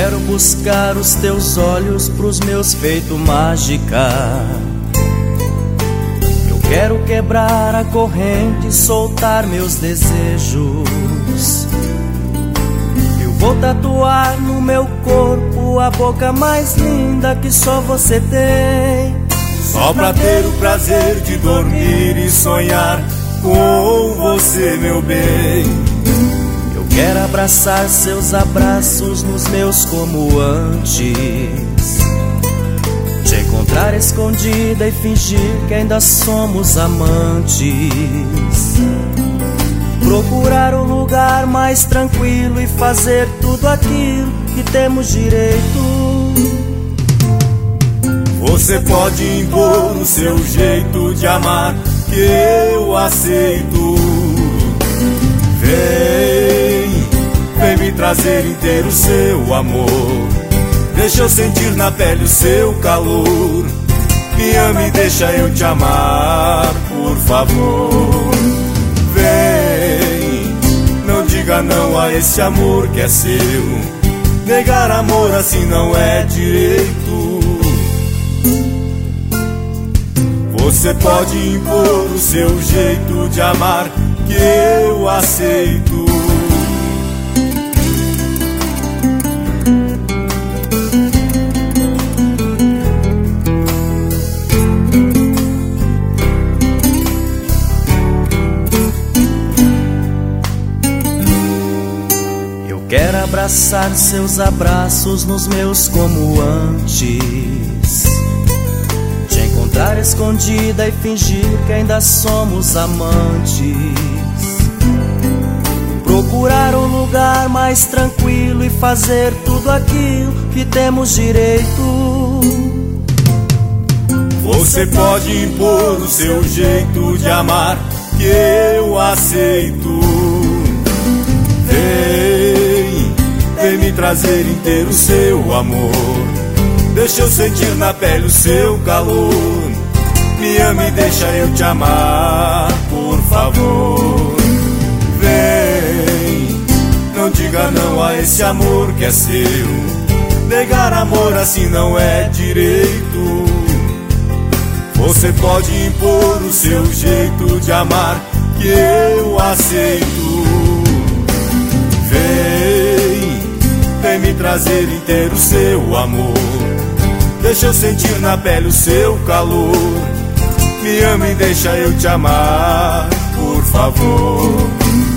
quero buscar os teus olhos pros meus feitos mágica. Eu quero quebrar a corrente, soltar meus desejos. Eu vou tatuar no meu corpo a boca mais linda que só você tem, só pra ter o prazer de dormir e sonhar com você, meu bem. Eu quero abraçar seus abraços nos meus como antes, te encontrar escondida e fingir que ainda somos amantes. Procurar um lugar mais tranquilo e fazer tudo aquilo que temos direito. Você pode impor o seu jeito de amar, que eu aceito. Vem me trazer inteiro seu amor. Deixa eu sentir na pele o seu calor. Me ama e deixa eu te amar, por favor. Vem, não diga não a esse amor que é seu. Negar amor assim não é direito. Você pode impor o seu jeito de amar, que eu aceito. Eu quero abraçar seus abraços nos meus como antes, te encontrar escondida e fingir que ainda somos amantes. Procurar um lugar mais tranquilo e fazer tudo aquilo que temos direito. Você pode impor o seu jeito de amar, que eu aceito. Vem me trazer inteiro seu amor. Deixa eu sentir na pele o seu calor. Me ama e deixa eu te amar, por favor. Vem, não diga não a esse amor que é seu. Negar amor assim não é direito. Você pode impor o seu jeito de amar, que eu aceito. Vem me trazer inteiro seu amor. Deixa eu sentir na pele o seu calor. Me ama e deixa eu te amar, por favor.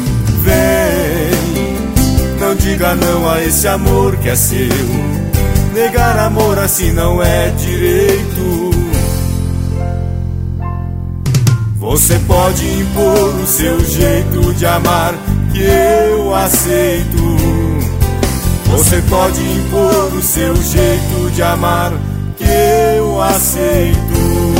Vem, não diga não a esse amor que é seu. Negar amor assim não é direito. Você pode impor o seu jeito de amar, que eu aceito. Você pode impor o seu jeito de amar, que eu aceito.